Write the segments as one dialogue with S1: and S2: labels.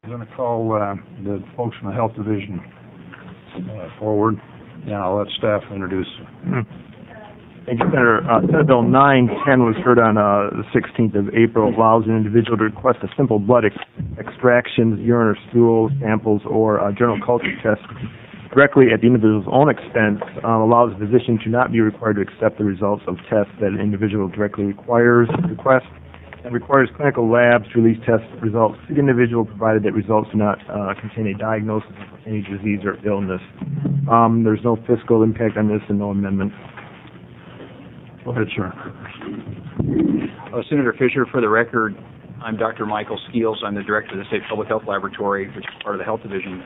S1: I'm going to call the folks from the Health Division forward, and I'll let staff introduce them.
S2: Thank you, Senator. Senate Bill 910 was heard on the 16th of April. It allows an individual to request a simple blood extractions, urine or stool samples, or general culture test directly at the individual's own expense. Allows a physician to not be required to accept the results of tests that an individual directly requests, and requires clinical labs to release test results to the individual, provided that results do not contain a diagnosis of any disease or illness. There's no fiscal impact on this and no amendment.
S1: Go ahead, sir.
S3: Senator Fisher, for the record, I'm Dr. Michael Skeels. I'm the director of the State Public Health Laboratory, which is part of the Health Division.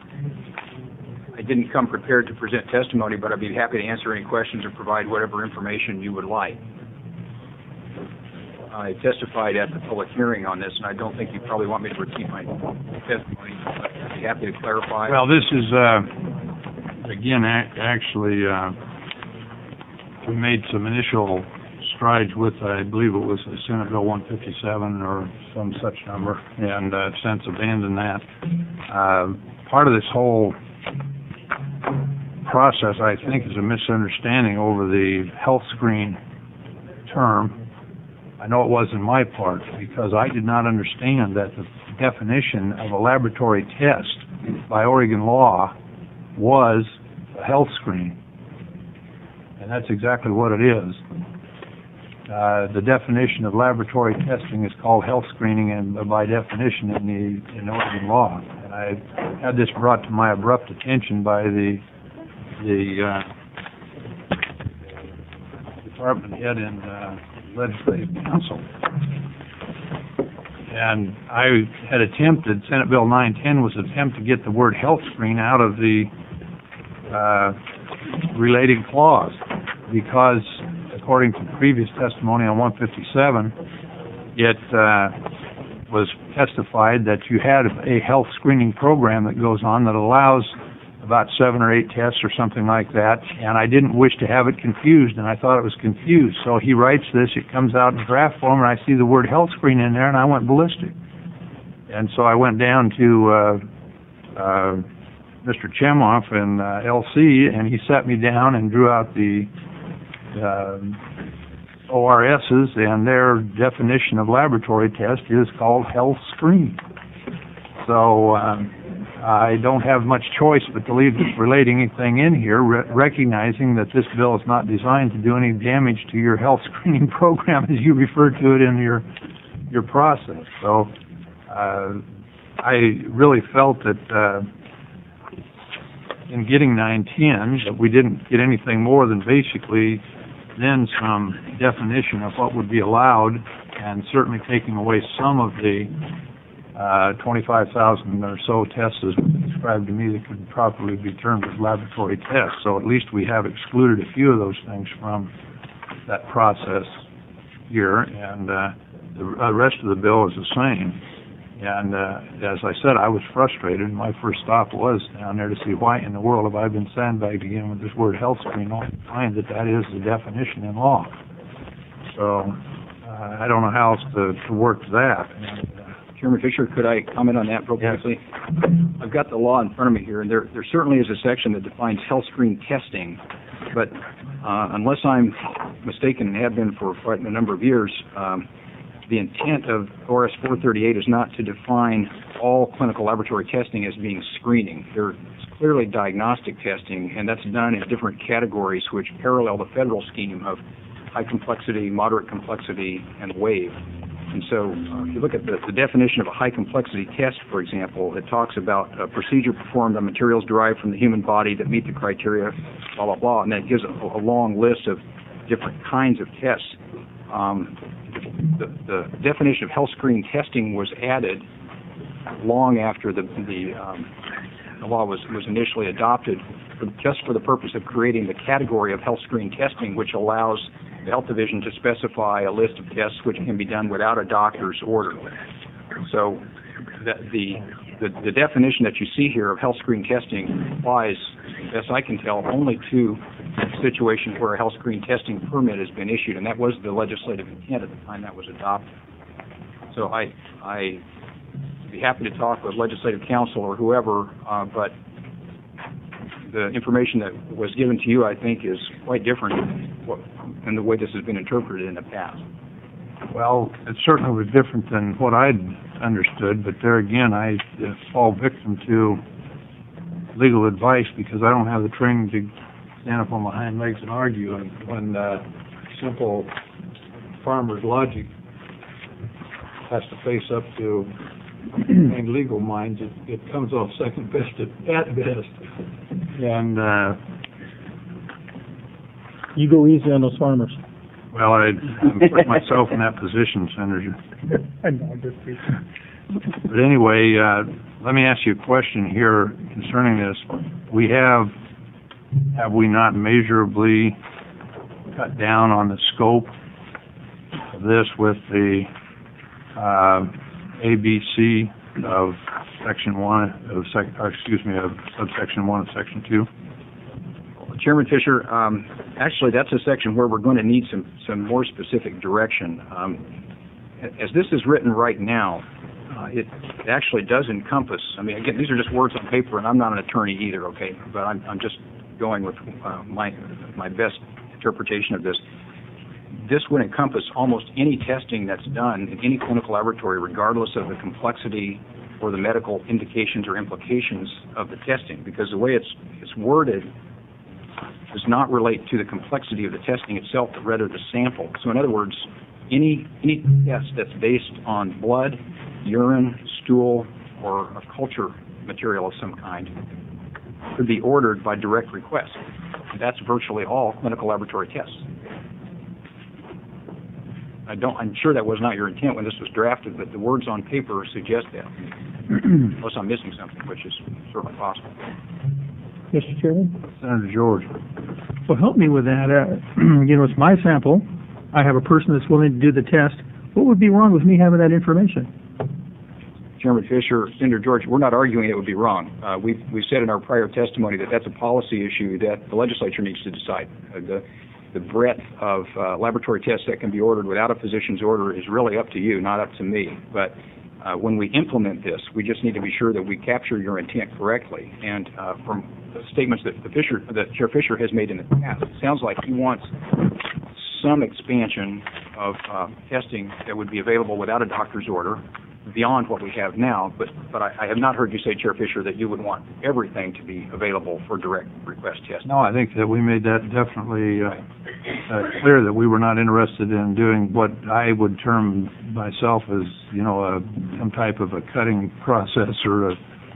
S3: I didn't come prepared to present testimony, but I'd be happy to answer any questions or provide whatever information you would like. I testified at the public hearing on this, and I don't think you probably want me to repeat my testimony, but I'd be happy to clarify.
S1: Well, this is, again, actually, we made some initial strides with, I believe it was Senate Bill 157 or some such number, and since abandoned that. Part of this whole process, I think, is a misunderstanding over the health screen term. I know it wasn't my part, because I did not understand that the definition of a laboratory test by Oregon law was a health screen. And that's exactly what it is. The definition of laboratory testing is called health screening, and by definition in Oregon law. And I had this brought to my abrupt attention by the department head in Legislative Council. And I had attempted, Senate Bill 910 was an attempt to get the word health screen out of the relating clause, because according to previous testimony on 157, it was testified that you had a health screening program that goes on that allows about 7 or 8 tests or something like that, and I didn't wish to have it confused, and I thought it was confused. So he writes this, it comes out in draft form, and I see the word health screen in there, and I went ballistic. And so I went down to Mr. Chemoff in LC, and he sat me down and drew out the ORSs, and their definition of laboratory test is called health screen. So I don't have much choice but to leave relating anything in here, recognizing that this bill is not designed to do any damage to your health screening program as you refer to it in your process. So I really felt that in getting 910, that we didn't get anything more than basically then some definition of what would be allowed, and certainly taking away some of the 25,000 or so tests as described to me that could properly be termed as laboratory tests. So at least we have excluded a few of those things from that process here, and the rest of the bill is the same. And as I said, I was frustrated. My first stop was down there to see why in the world have I been sandbagged again with this word health screen, only to find that that is the definition in law. So I don't know how else to work that. And,
S3: Chairman Fisher, could I comment on that real quickly? Yes. I've got the law in front of me here, and there certainly is a section that defines health screen testing, but unless I'm mistaken, and have been for quite a number of years, the intent of ORS 438 is not to define all clinical laboratory testing as being screening. There's clearly diagnostic testing, and that's done in different categories which parallel the federal scheme of high complexity, moderate complexity, and wave. And so if you look at the definition of a high complexity test, for example, it talks about a procedure performed on materials derived from the human body that meet the criteria, blah, blah, blah, and that gives a long list of different kinds of tests. The definition of health screen testing was added long after the law was initially adopted, just for the purpose of creating the category of health screen testing, which allows the Health Division to specify a list of tests which can be done without a doctor's order. So the definition that you see here of health screen testing applies, as I can tell, only to situations where a health screen testing permit has been issued, and that was the legislative intent at the time that was adopted. So I be happy to talk with legislative counsel or whoever, but the information that was given to you, I think, is quite different than the way this has been interpreted in the past.
S1: Well, it certainly was different than what I'd understood, but there again, I fall victim to legal advice because I don't have the training to stand up on my hind legs and argue, and when simple farmer's logic has to face up to trained legal minds, it comes off second best at best. And
S4: you go easy on those farmers.
S1: well, I'm putting myself in that position, Senator.
S4: I know, I'm just kidding.
S1: But anyway, let me ask you a question here concerning this. Have we not measurably cut down on the scope of this with the ABC of Section 1 of subsection 1 of Section 2?
S3: Chairman Fisher, actually that's a section where we're going to need some more specific direction. As this is written right now, it actually does encompass, I mean, again, these are just words on paper, and I'm not an attorney either, okay, but I'm just going with my best interpretation of this. This would encompass almost any testing that's done in any clinical laboratory, regardless of the complexity or the medical indications or implications of the testing, because the way it's worded does not relate to the complexity of the testing itself, but rather the sample. So in other words, any test that's based on blood, urine, stool, or a culture material of some kind could be ordered by direct request. And that's virtually all clinical laboratory tests. I'm sure that was not your intent when this was drafted, but the words on paper suggest that. Unless I'm missing something, which is certainly possible.
S4: Mr. Chairman?
S1: Senator George.
S4: Well, help me with that. It's my sample. I have a person that's willing to do the test. What would be wrong with me having that information?
S3: Chairman Fisher, Senator George, we're not arguing it would be wrong. We've said in our prior testimony that that's a policy issue that the legislature needs to decide. The breadth of laboratory tests that can be ordered without a physician's order is really up to you, not up to me. But when we implement this, we just need to be sure that we capture your intent correctly. And from the statements that Chair Fisher has made in the past, it sounds like he wants some expansion of testing that would be available without a doctor's order beyond what we have now, but I have not heard you say, Chair Fisher, that you would want everything to be available for direct request testing.
S1: No, I think that we made that definitely clear that we were not interested in doing what I would term myself as, some type of a cutting process or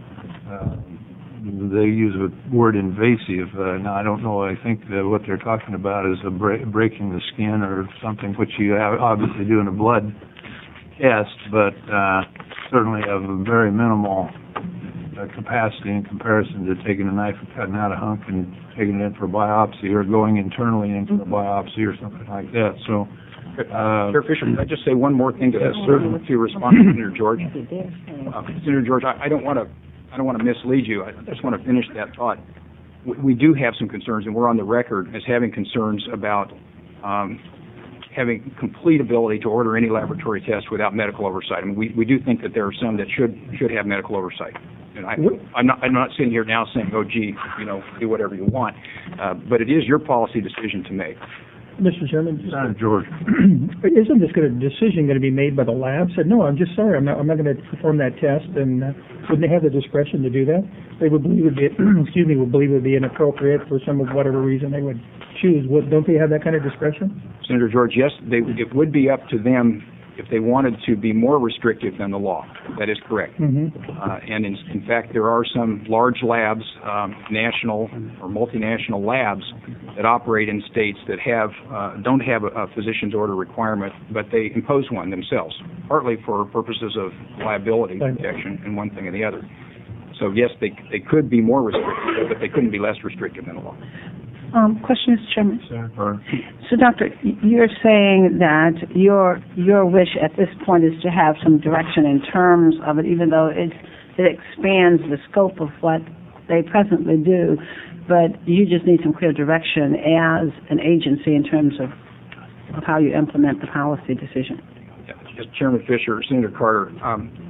S1: they use the word invasive. Now, I don't know. I think that what they're talking about is breaking the skin or something, which you obviously do in a blood test, but certainly of a very minimal capacity in comparison to taking a knife and cutting out a hunk and taking it in for biopsy or going internally into a biopsy or something like that. So,
S3: Chair Fisher, can I just say one more thing to that, to respond to Senator George? Senator George, I don't want to mislead you. I just want to finish that thought. We do have some concerns, and we're on the record as having concerns about having complete ability to order any laboratory test without medical oversight. I mean, we do think that there are some that should have medical oversight. And I'm not sitting here now saying, oh, gee, do whatever you want. But it is your policy decision to make.
S4: Mr. Chairman,
S1: Senator George.
S4: Isn't this decision going to be made by the lab? Said, no, I'm just sorry, I'm not going to perform that test, and wouldn't they have the discretion to do that? They would believe it would be inappropriate for some of whatever reason they would choose. Don't they have that kind of discretion?
S3: Senator George, yes, it would be up to them if they wanted to be more restrictive than the law. That is correct.
S4: Mm-hmm.
S3: And in fact, there are some large labs, national or multinational labs that operate in states that don't have a physician's order requirement, but they impose one themselves, partly for purposes of liability protection and one thing or the other. So yes, they could be more restrictive, but they couldn't be less restrictive than the law.
S5: Question, Mr. Chairman. So, Doctor, you're saying that your wish at this point is to have some direction in terms of it, even though it expands the scope of what they presently do, but you just need some clear direction as an agency in terms of how you implement the policy decision.
S3: Chairman Fisher, Senator Carter,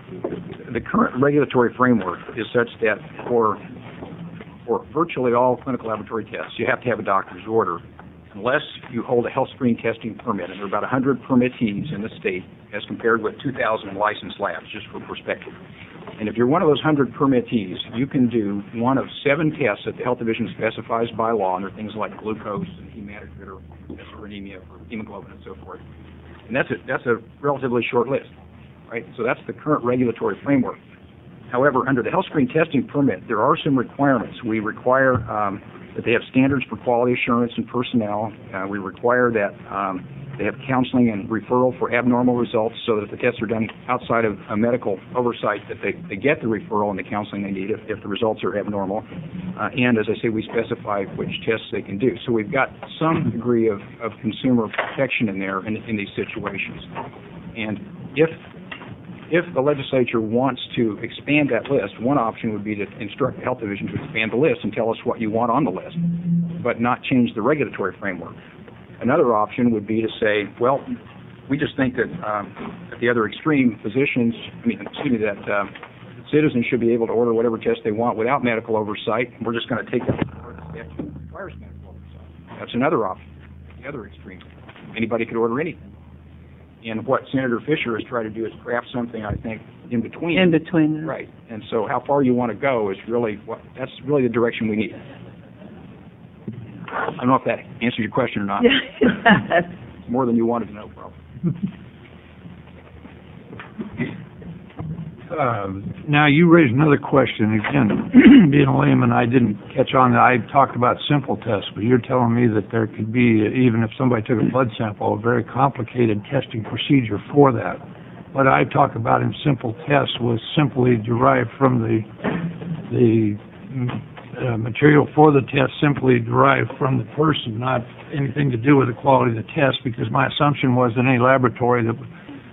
S3: the current regulatory framework is such that for virtually all clinical laboratory tests, you have to have a doctor's order, unless you hold a health screen testing permit. And there are about 100 permittees in the state as compared with 2,000 licensed labs, just for perspective. And if you're one of those 100 permittees, you can do one of 7 tests that the health division specifies by law, and they're things like glucose and hematocrit or anemia for hemoglobin and so forth. And that's a relatively short list, right? So that's the current regulatory framework. However, under the health screen testing permit, there are some requirements. We require that they have standards for quality assurance and personnel. We require that they have counseling and referral for abnormal results, so that if the tests are done outside of a medical oversight, that they get the referral and the counseling they need if the results are abnormal. And as I say, we specify which tests they can do. So we've got some degree of consumer protection in there in these situations. And if the legislature wants to expand that list, one option would be to instruct the health division to expand the list and tell us what you want on the list, but not change the regulatory framework. Another option would be to say, well, we just think that at the other extreme, that citizens should be able to order whatever test they want without medical oversight, and we're just going to take that where the statute requires medical oversight. That's another option, the other extreme. Anybody could order anything. And what Senator Fisher has tried to do is craft something, I think, in between.
S5: In between.
S3: Right. And so how far you want to go is that's really the direction we need. I don't know if that answers your question or not. It's more than you wanted to know, probably.
S1: Now, you raised another question. Again, being a layman, I didn't catch on. I talked about simple tests, but you're telling me that there could be, even if somebody took a blood sample, a very complicated testing procedure for that. What I talk about in simple tests was simply derived from the material for the test, simply derived from the person, not anything to do with the quality of the test, because my assumption was that any laboratory that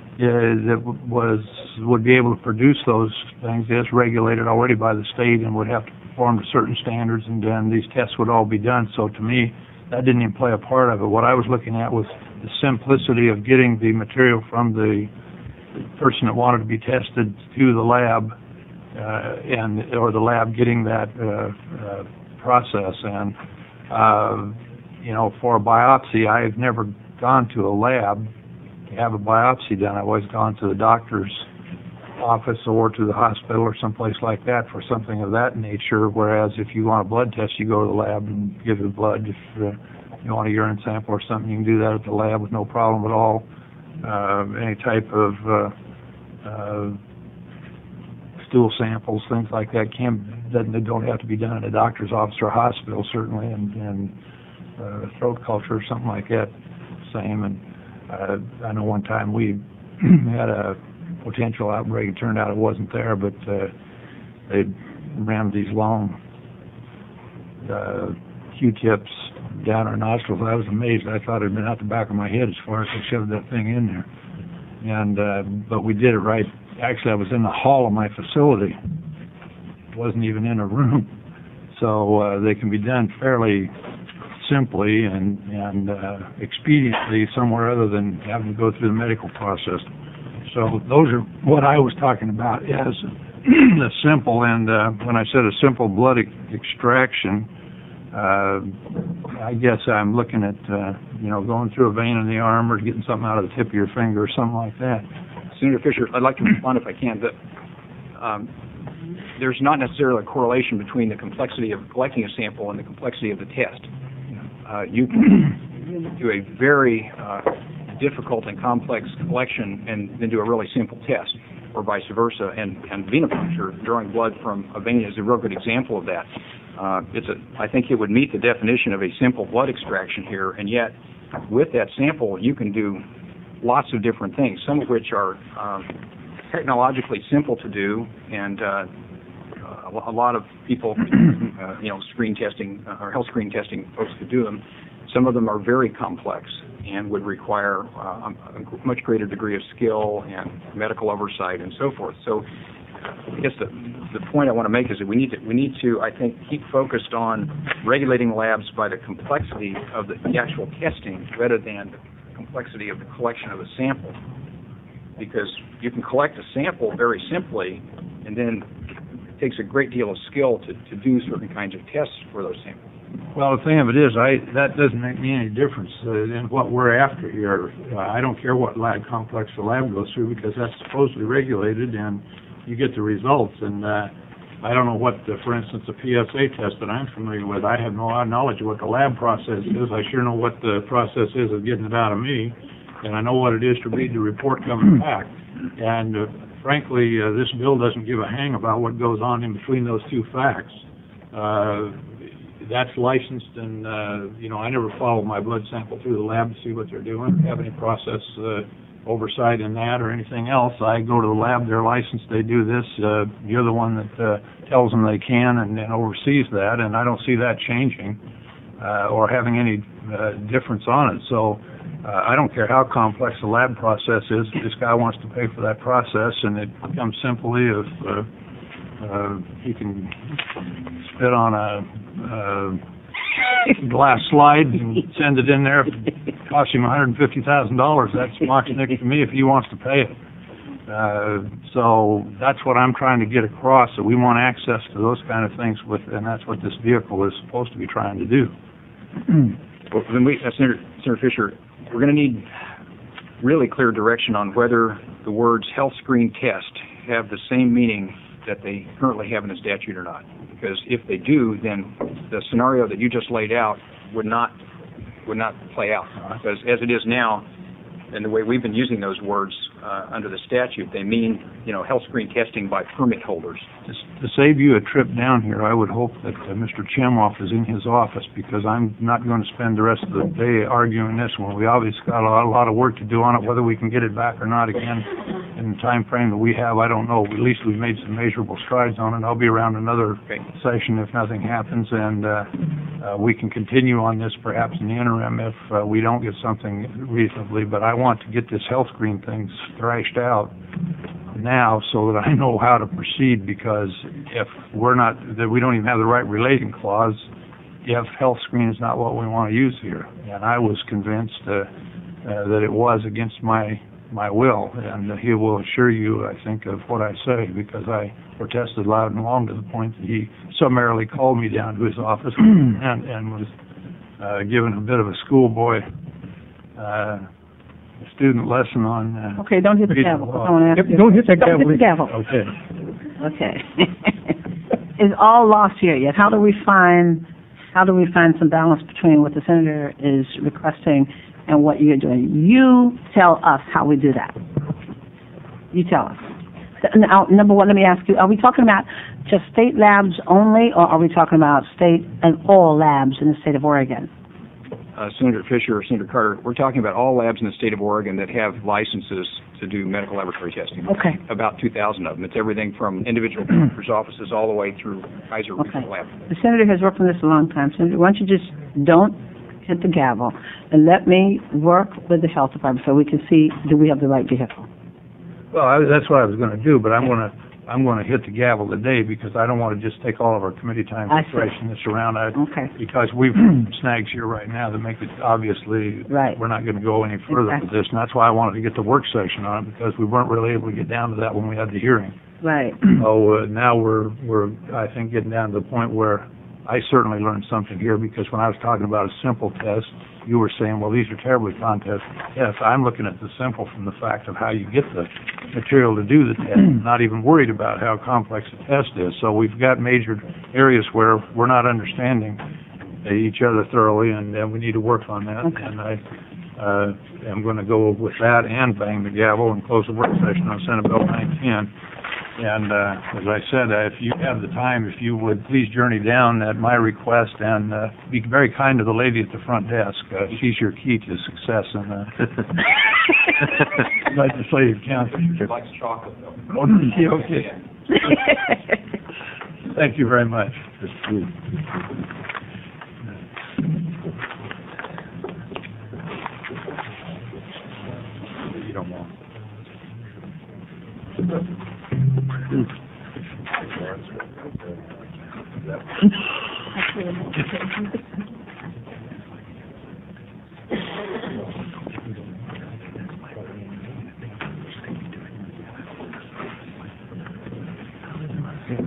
S1: would be able to produce those things is regulated already by the state and would have to perform to certain standards, and then these tests would all be done. So to me, that didn't even play a part of it. What I was looking at was the simplicity of getting the material from the person that wanted to be tested to the lab, or the lab getting that process. And for a biopsy, I've never gone to a lab to have a biopsy done. I've always gone to the doctor's office or to the hospital or someplace like that for something of that nature, whereas if you want a blood test, you go to the lab and give the blood. If you want a urine sample or something, you can do that at the lab with no problem at all. Any type of stool samples, things like that, they don't have to be done in a doctor's office or a hospital, certainly, and throat culture or something like that, same. And I know one time we had a potential outbreak. It turned out it wasn't there, but they rammed these long Q-tips down our nostrils. I was amazed. I thought it had been out the back of my head as far as they shoved that thing in there. And but we did it right. Actually, I was in the hall of my facility. It wasn't even in a room. So they can be done fairly simply and expediently somewhere other than having to go through the medical process. So those are what I was talking about as the simple. And when I said a simple blood extraction, I guess I'm looking at going through a vein in the arm or getting something out of the tip of your finger or something like that.
S3: Senator Fisher, I'd like to respond if I can. But there's not necessarily a correlation between the complexity of collecting a sample and the complexity of the test. You can do a very difficult and complex collection and then do a really simple test, or vice versa. And venipuncture, drawing blood from a vein, is a real good example of that. I think it would meet the definition of a simple blood extraction here, and yet with that sample you can do lots of different things, some of which are technologically simple to do, and a lot of people, screen testing or health screen testing folks could do them. Some of them are very complex and would require a much greater degree of skill and medical oversight and so forth. So I guess the point I want to make is that we need to, I think, keep focused on regulating labs by the complexity of the actual testing rather than the complexity of the collection of the sample. because you can collect a sample very simply, and then it takes a great deal of skill to do certain kinds of tests for those samples.
S1: Well, the thing of it is, that doesn't make me any difference in what we're after here. I don't care what lab complex the lab goes through, because that's supposedly regulated, and you get the results. And I don't know what, for instance, the PSA test that I'm familiar with. I have no knowledge of what the lab process is. I sure know what the process is of getting it out of me, and I know what it is to read the report coming back. And frankly, this bill doesn't give a hang about what goes on in between those two facts. That's licensed, and I never follow my blood sample through the lab to see what they're doing, have any process oversight in that or anything else. I go to the lab, they're licensed, they do this. You're the one that tells them they can and oversees that, and I don't see that changing or having any difference on it. So I don't care how complex the lab process is. This guy wants to pay for that process, and it becomes simply if he can spit on a glass slide and send it in there. If it costs him $150,000, that's moxnick to me if he wants to pay it. So that's what I'm trying to get across, that we want access to those kind of things, and that's what this vehicle is supposed to be trying to do.
S3: Well, then Senator Fisher, we're going to need really clear direction on whether the words health screen test have the same meaning that they currently have in the statute or not. Because if they do, then the scenario that you just laid out would not play out. Because as it is now, and the way we've been using those words under the statute, they mean, health screen testing by permit holders.
S1: To save you a trip down here, I would hope that Mr. Chemoff is in his office, because I'm not going to spend the rest of the day arguing this one. We obviously got a lot of work to do on it. Whether we can get it back or not again in the time frame that we have, I don't know. At least we've made some measurable strides on it. I'll be around another session if nothing happens, and we can continue on this perhaps in the interim if we don't get something reasonably. But I want to get this health screen thing thrashed out now so that I know how to proceed, because if we don't even have the right relating clause, if health screen is not what we want to use here. And I was convinced that it was against my will, and he will assure you, I think, of what I say, because I protested loud and long to the point that he summarily called me down to his office and was given a bit of a schoolboy student lesson on...
S5: Okay, don't hit the gavel.
S4: Don't hit that gavel.
S5: Don't hit the gavel. Okay. Is all lost here yet? How do we find some balance between what the senator is requesting and what you're doing? You tell us how we do that. You tell us. Now, number one, let me ask you, are we talking about just state labs only, or are we talking about state and all labs in the state of Oregon?
S3: Senator Fisher or Senator Carter, we're talking about all labs in the state of Oregon that have licenses to do medical laboratory testing.
S5: Okay.
S3: About 2,000 of them. It's everything from individual doctors' offices all the way through Kaiser Regional Lab.
S5: The senator has worked on this a long time. Senator, why don't you just don't hit the gavel and let me work with the health department so we can see, do we have the right vehicle?
S1: Well, that's what I was going to do, but I'm going to hit the gavel today, because I don't want to just take all of our committee time to thrashing this around. Because we've snags here right now that make it obviously we're not going to go any further with this, and that's why I wanted to get the work session on it, because we weren't really able to get down to that when we had the hearing.
S5: Right.
S1: So now we're I think getting down to the point where I certainly learned something here, because when I was talking about a simple test, you were saying, well, these are terribly contested tests. I'm looking at the simple from the fact of how you get the material to do the test, not even worried about how complex the test is. So we've got major areas where we're not understanding each other thoroughly, and we need to work on that.
S5: Okay.
S1: And I am going to go with that and bang the gavel and close the work session on Senate Bill 910. And as I said, if you have the time, if you would please journey down at my request and be very kind to the lady at the front desk. She's your key to success in legislative council.
S3: She likes chocolate, though.
S1: Okay. Thank you very much. You don't want.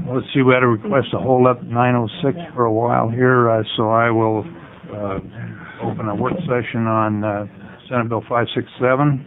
S1: Let's see, we had a request to hold up 906 for a while here, so I will open a work session on Senate Bill 567.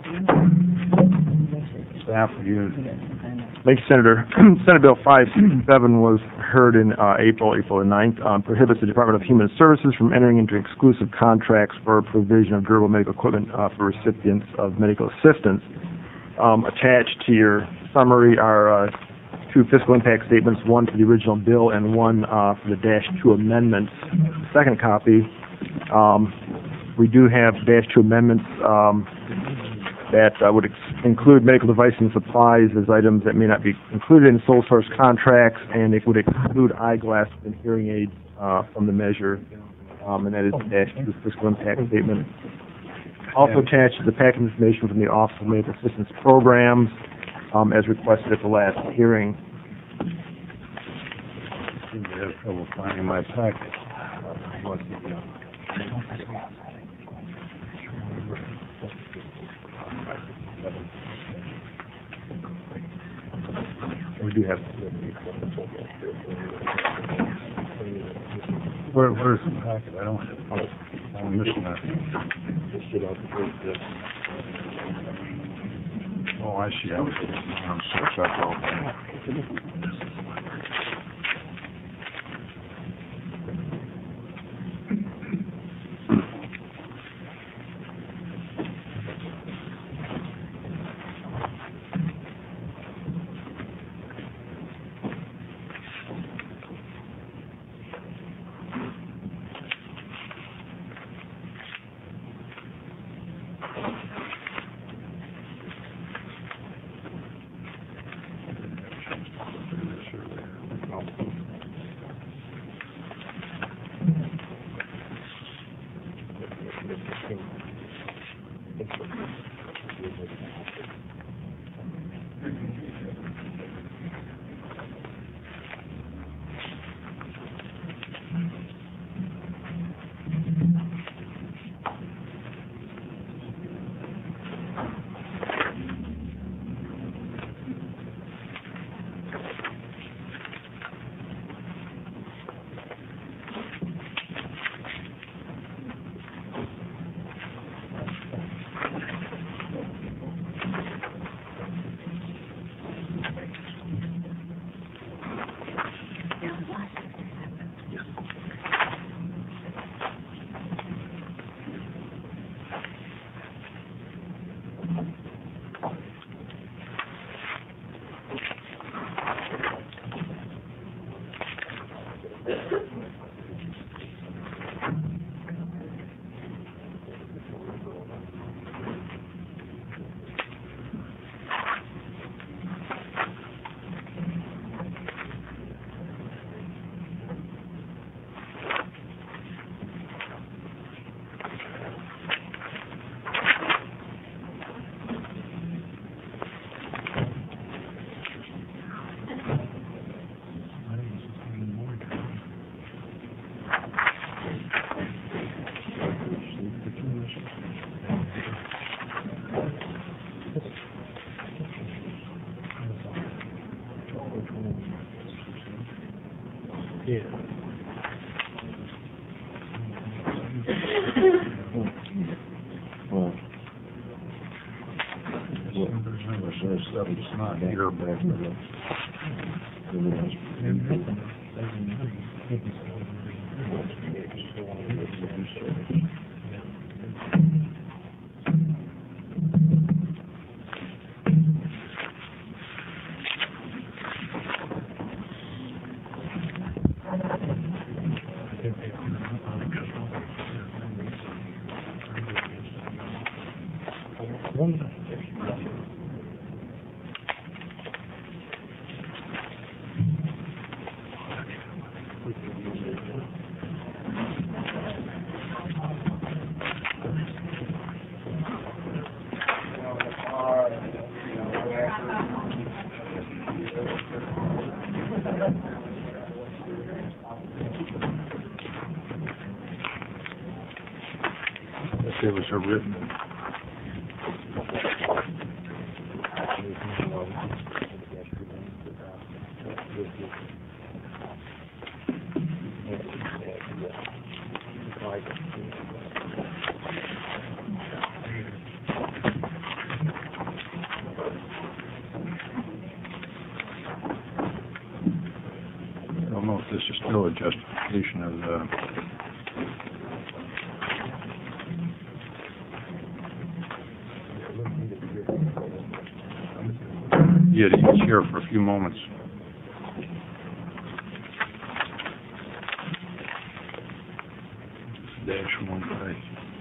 S1: Staff, would you?
S2: Thank you, Senator. Senate Bill 567 was heard in April the 9th, prohibits the Department of Human Services from entering into exclusive contracts for provision of durable medical equipment for recipients of medical assistance. Attached to your summary are two fiscal impact statements, one for the original bill and one for the -2 amendments. Second copy, we do have -2 amendments that would include medical devices and supplies as items that may not be included in sole source contracts, and it would exclude eyeglasses and hearing aids from the measure, and that is the -2 fiscal impact statement. Also attached is the packet of information from the Office of Medical Assistance Programs, as requested at the last hearing.
S1: I seem to have trouble finding my packet.
S2: We do have.
S1: Where's the packet? I don't have. I'm missing that. Oh, I see. I'm so up. It's not here back there. It was a written. this is still a justification of the Yeah, he's here for a few moments. Dash one, right.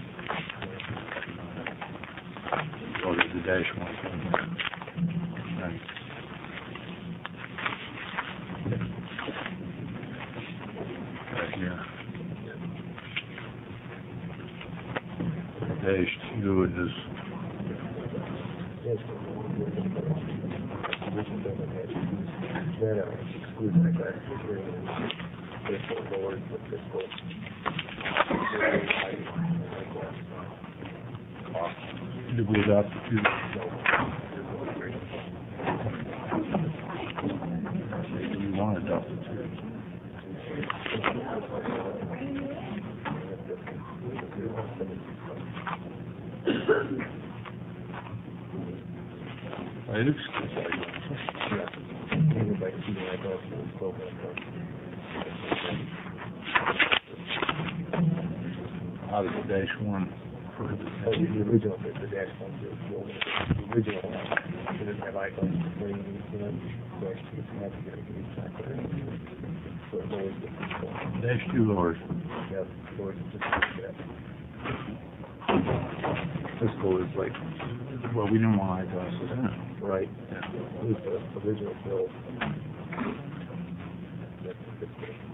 S1: Oh, there's the dash one. Right. Right here. Dash two is. Did we adopt the two? We want to adopt the two. It looks out of the dash one.
S2: The original, the dash one, the original one, it doesn't have icons for any, so it's not going to get exactly. So it lowers the control.
S1: Dash two lowers.
S2: Yeah, lowers it just like that. This goal is like,
S1: Well, we didn't want eyeglasses in it.
S2: right,
S1: Yeah.
S2: it was the original build. That's the